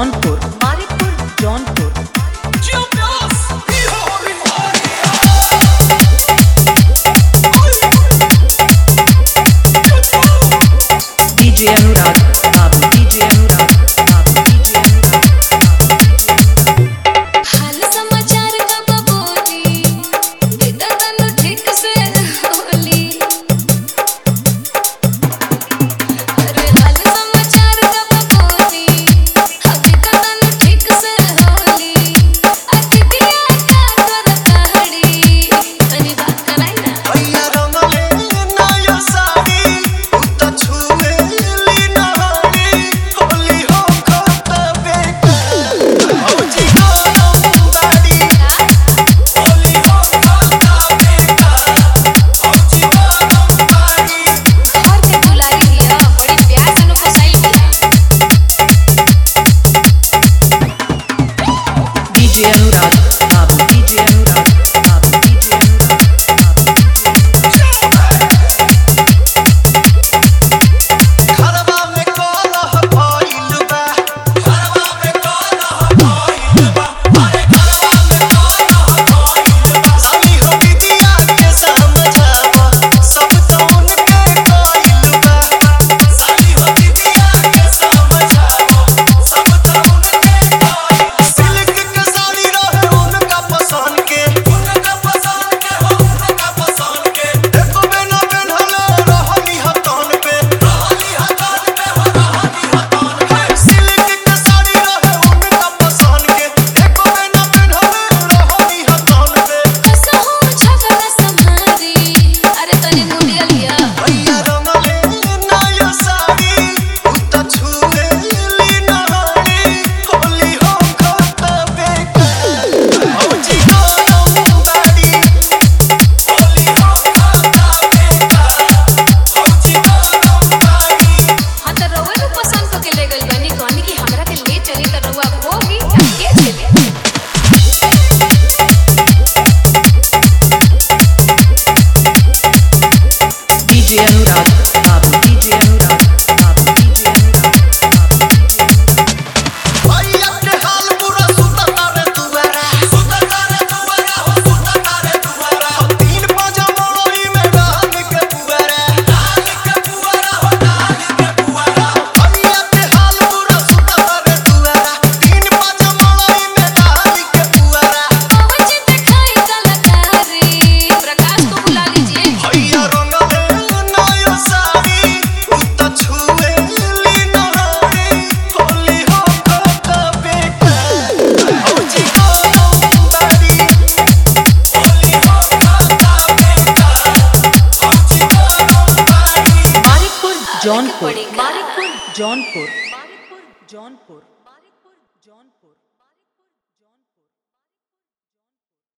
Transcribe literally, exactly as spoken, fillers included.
Jaunpur Marikpur Jaunpur DJ Anurag Babu DJ Anurag Babu DJ Anurag हाल समाचार कब बोली इधर तनु ठीक से होली अरे हाल समाचार कब बोली अभी तनु ठीक से होली अतिथिया का कर कहड़ी तनी बात कराई ना भैया रंगले नया साड़ी उत छुए ली नहाड़ी होली हो खत बेटा औजी गरम गाड़ी होली हो खत बेटा औजी गरम गाड़ी घर के दुलारी हिया बड़ी प्यार से नु फसाई हिया DJ Anurag Babu DJ Anurag Babu DJ Anurag बाबू घरवा में कलह भइल बा घरवा में कलह भइल बा अरे घरवा में कलह भइल बा साली हो दीदिया के समझावा सब तो उनके कइल बा साली हो दीदिया के समझावा सब तो उनके कइल सिल्क के साड़ी रहे उनका पसंद के उनका पसंद के हो उनका पसंद के देखो बिना पेन्हले रहली हतन पे रहली हतन पे हो रहली हतन पे सिल्क के साड़ी रहे उनका पसंद के देखो बिना पेन्हले रहली हतन पे कसहु झगड़ा संभारी अरे तनी मुंडिया लिया भैया रंगले नया साड़ी उत छुए ली नहाड़ी होली हो खत बेटा औजी गरम गाड़ी होली हो खत बेटा औजी गरम गाड़ी हां त रउआ नु पसंद क के ले गइल बनी कहनी कि हमरा के ले चली त रउआ होगी के चली DJ Anurag Babu DJ Anurag Babu DJ Anurag Babu DJ Anurag भैया के हाल बुरा सुता तारे दुआरा सुता तारे दुआरा हो सुता तारे दुआरा तीन पाजा मोड़ोई में डाल के पुआरा डाल के पुआरा हो डाल के पुआरा भैया के हाल बुरा सुता तारे दुआरा तीन पाजा मोड़ोई में डाल के पुआरा पवन जी दिखाई कलाकारी प्रकाश को बुला लीजिए भैया रंगले नया साड़ी उत छुए ली नहाड़ी होली हो खत बेटा औजी गरम गाड़ी होली हो खत बेटा औजी गरम गाड़ी मारिकपुर जौनपुर मारिकपुर जौनपुर मारिकपुर जौनपुर